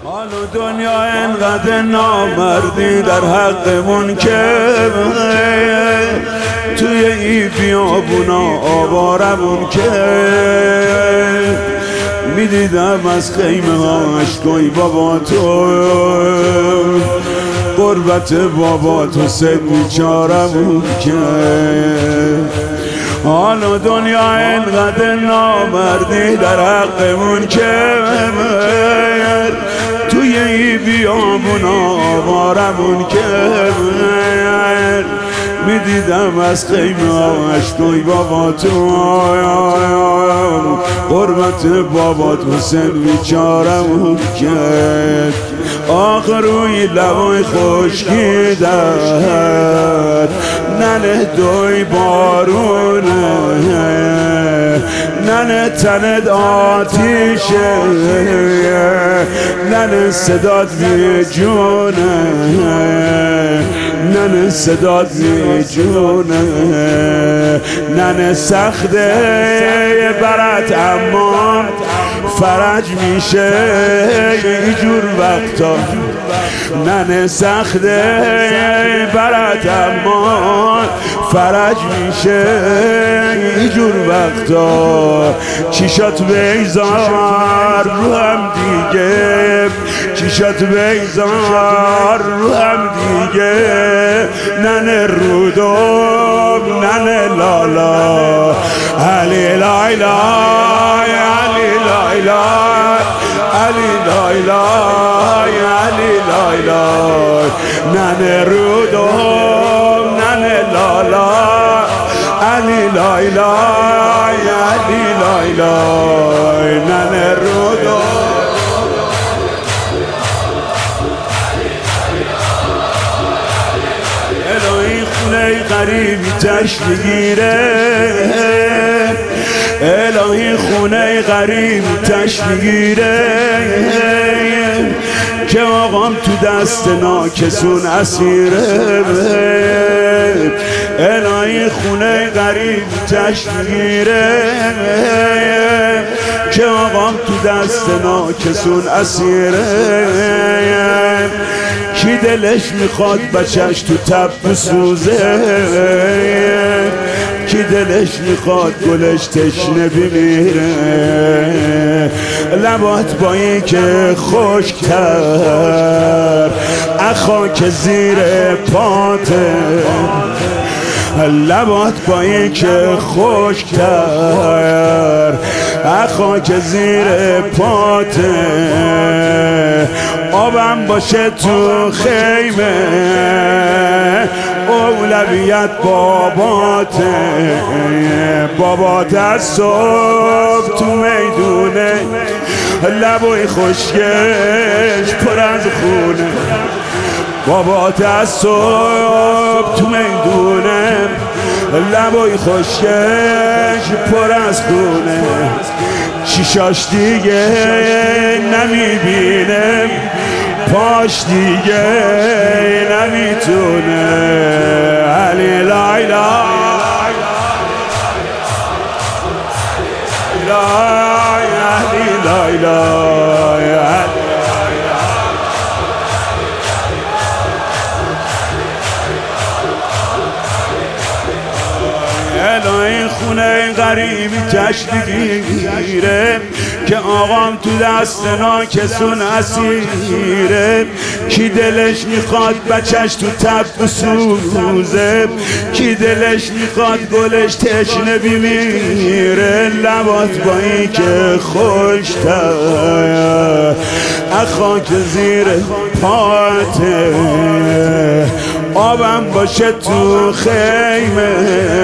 حال و دنیا انقدر نامردی در حقمون که توی این بیابونا آوارمون که میدیدم از خیمه هاش گوی بابا تو قربت بابا تو سد بیچارمون که حال و دنیا انقدر نامردی در حقمون که توی این بیابون آوارمون که میدیدم از خیمه هاش گوی بابا تو قربت بابا تو سن بیچارمون کرد آخر روی لبای خشکی در ننه دوی بارونه ننه تنت آتیشه ننه صدات بی جونه ننه صدات بی جونه ننه سخته برات اما فرج میشه اینجور وقتا ننه سخته برات اما فرج میشه اینجور وقتا چیشات بیزار رو هم دیگه چیشات بیزار رو هم دیگه ننه رودم ننه لالا علی لایلا علی لایلا علی لایلا علی لایلا ننه رودم ننه لالا علی لایلا علی لایلا ننه رودم الهی خونه غریبی تش میگیره الهی خونه غریبی تش میگیره که آقام تو دست ناکسون اسیره الهی خونه غریب تش میگیره که آقام تو دست ناکسون اسیره کی دلش میخواد بچهش تو تب بسوزه کی دلش میخواد گلش تشنه بمیره لبات با این که خشک‌تر خاک زیر پاته لبات با این که خشک‌تر خاک زیر پاته آبم باشه تو خیمه اولویت باباته بابات از صبح تو میدونه لبای خشکش پر از خونه بابات از صبح تو میدونه لبای خشکش پر از خونه چیشاش دیگه نمیبینه پاش دیگه نمیتونه علی لایلا علی لایلا الهی خونه غریبی تش میگیره که آقام تو دست ناکسون اسیره کی دلش میخواد بچهش تو تب بسوزه کی دلش میخواد گلش تشنه بمیره لبات با این که خوشتر خاک زیر پاته آبم باشه تو خیمه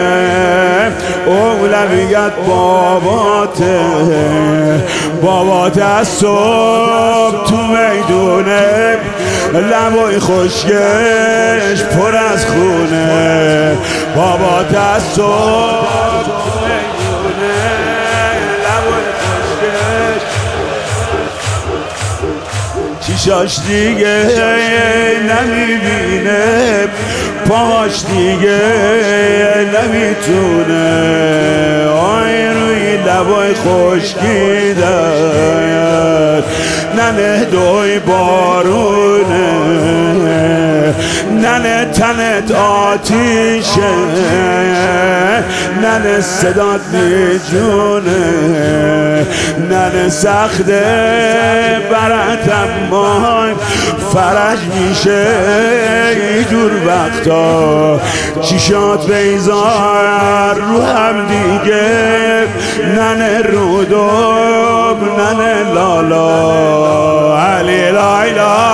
اولویت باباته بابات از صبح تو میدونه لبای خشکش پر از خونه بابات از صبح تو میدونه لبای خشکش چیشاش دیگه نمیبینه پاش دیگه نمیتونه آی روی لبای خشکی در ننه دوی بارونه، ننه تنت آتیشه، ننه صدات میجونه، ننه سخته برات اما فرج میشه اینجور وقتا. چیشات بیزار رو هم دیگه، ننه رودم ننه لالا علی لایلا.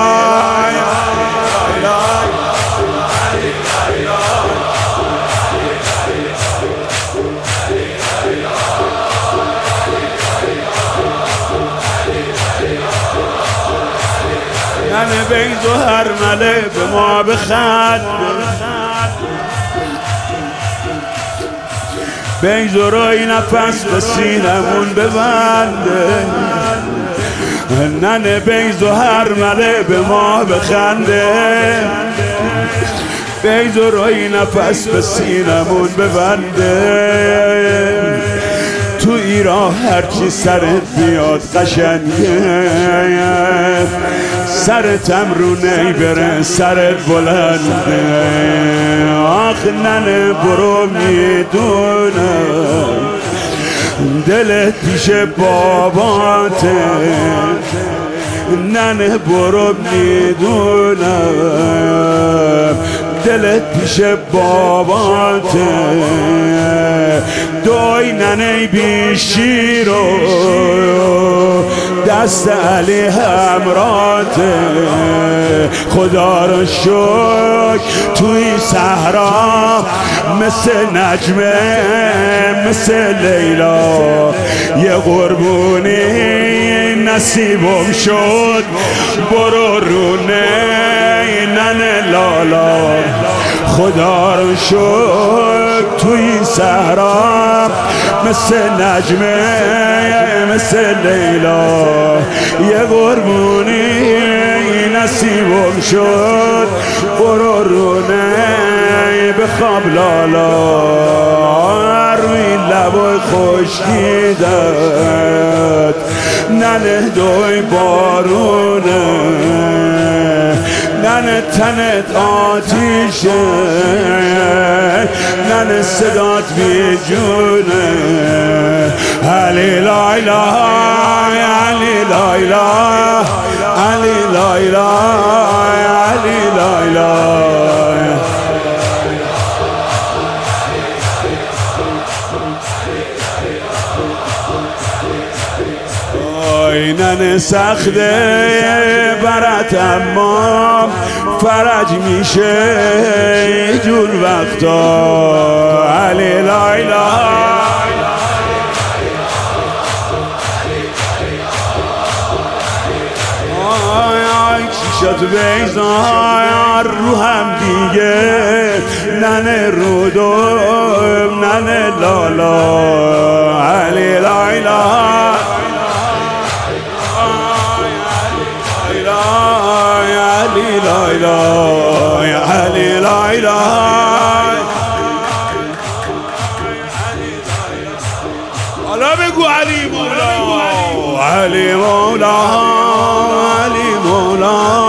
ننه بیز و هرمله به ما بخند، بیز و روی نفس به سینمون ببنده، ننه بیز و هرمله به ما بخنده، بیز و روی نفس به سینمون ببنده. تو ایران هرچی سرت بیاد قشنگه، سرتم رو نیبره سرت بلنده. آخ ننه برو میدونه دلت پیش باباته، ننه برو میدونم دلت پیش باباته. دوی ننه بیشی رو دست علی همراته. خدا رو شکر توی صحرا مثل نجمه مثل لیلا یه قربونی نصیبم شد. برو رونه ننه لالا، خدا رو شکر توی صحرا مثل نجمه مثل لیلا یه قربونی نصیبم شد. برو رونه بخواب لالا روی لبای خشکیدت، ننه دوی بارونه، ننه تنت آتیشه، ننه صدات بی جونه. علی لایلا علی لایلا علی لایلا علی لایلا. ننه سخته برات اما فرج میشه جور وقتا. علی لایلا چیشات بیزار رو هم دیگه، ننه رودم ننه لالا. علی لایلا علی لایلا علی لایلا. حالا بگو علی مولا علی مولا علی مولا.